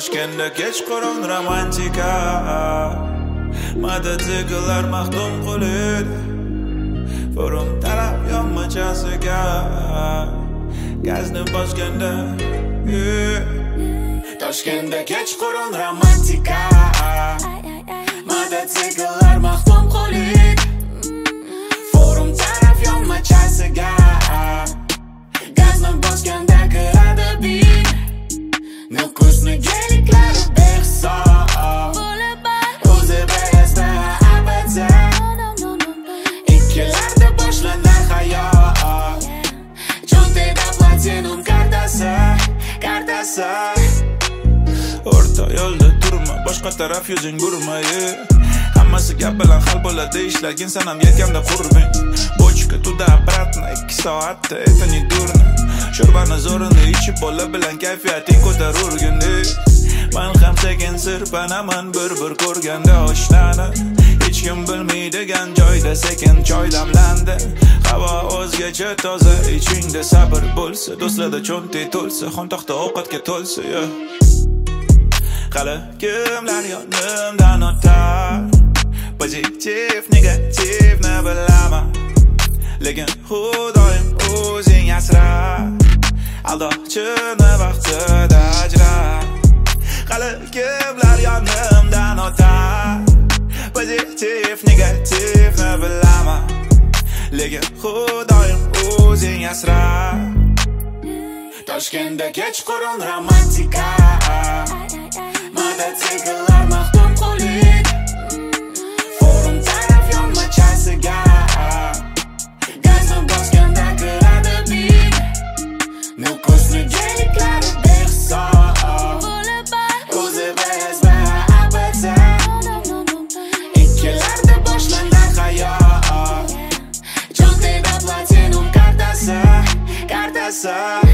Toshkentda kechqurun romantika, mototsikllar maxdum qo'lida, forum taraf yonmachasiga gazni bosganda. Toshkentda kechqurun romantika, mototsikllar maxdum qo'lida, forum taraf yonmachasiga gazni bosganda kiradi bin. Nukusni geliklari behisob, o'zi beyazda abadza, ikkilarda boshlanar hayot, cho'ntagida platinum kartasi. O'rta yo'lda turma, boshqa taraf yuzing burmayi, hammasi gap bilan hal bo'ladi, ishlagin sanam yelkamda qurbing. Bochka tуда обратно 2 soatda, это не дурно. Sho'rbani zo'rini ichib bola bilan kayfiyating ko'tarurgindi. Men ham sekin sirpanaman bir ko'rganda oshnani. Hech kim bilmaydigan joyda sekin choy damlandi. Havo o'zgacha toza, ichingda sabr bo'lsa, do'stlarda cho'ntak to'lsa, xontoqda ovqatga to'lsa. Qala kimlar yonimdan o'tar, pozitiv, negativni bilaman, lekin xudoyim o'zing asra, aldoqchini vaqtida ajra. Qala kimlar yonimdan o'tar, pozitiv, negativni bilaman, lekin xudoyim o'zing asra. Toshkentda kechqurun romantika, mototsikllar maxdum qo'lida, forum taraf yonmachasiga gazni bosganda kiradi bin. Nukusni geliklari behisob, o'zi beyazda abadza, ikkilarda boshlanar hayot, cho'ntagida platinum kartasi.